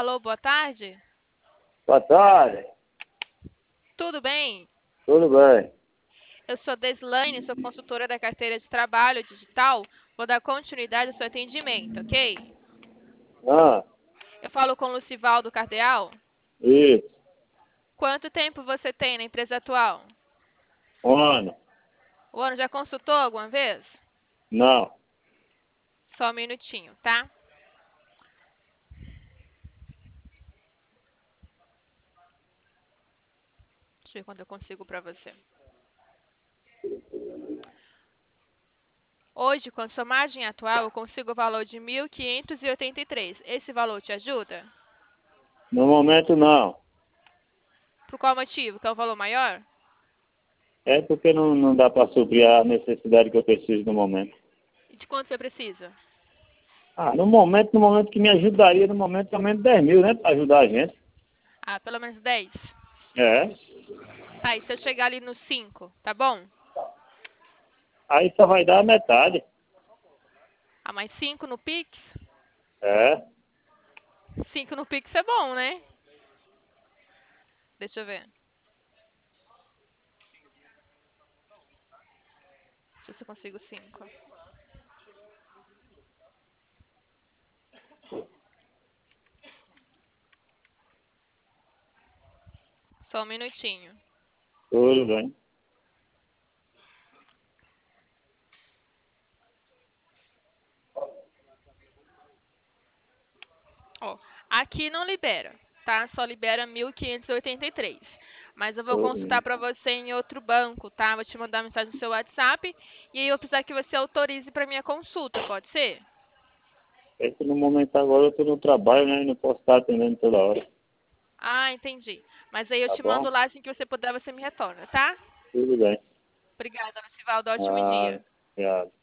Alô, boa tarde. Boa tarde. Tudo bem? Tudo bem? Eu sou Deslaine, sou consultora da carteira de trabalho digital. Vou dar continuidade ao seu atendimento, ok? Ah, Eu falo com o Lucivaldo Cardeal. isso. Quanto tempo você tem na empresa atual? Um ano. O ano já consultou alguma vez? Não. Só um minutinho, tá? Deixa eu ver quando eu consigo para você. Hoje, com a sua margem atual, eu consigo o valor de 1.583. Esse valor te ajuda? No momento, não. Por qual motivo? Que é o valor maior? É porque não dá para suprir a necessidade que eu preciso no momento. E de quanto você precisa? Ah, no momento que me ajudaria, no momento, pelo menos 10 mil, né? Para ajudar a gente. Ah, pelo menos 10. É. Tá, e se eu chegar ali no 5, tá bom? Aí só vai dar a metade. Ah, mais 5 no Pix? É. 5 no Pix é bom, né? Deixa eu ver. Deixa eu ver se eu consigo 5. Só um minutinho. Tudo bem. Ó, aqui não libera, tá? Só libera 1.583. Mas eu vou Tudo consultar bem. pra você em outro banco, tá? Vou te mandar mensagem no seu WhatsApp e aí eu precisar que você autorize pra minha consulta, pode ser? É que no momento agora eu estou no trabalho, né? E não posso estar atendendo toda hora. Ah, entendi. Mas aí eu Tá te mando bom? lá assim que você puder, você me retorna, tá? Tudo bem. Obrigada, Lucivaldo. Ótimo Ah, dia. obrigado.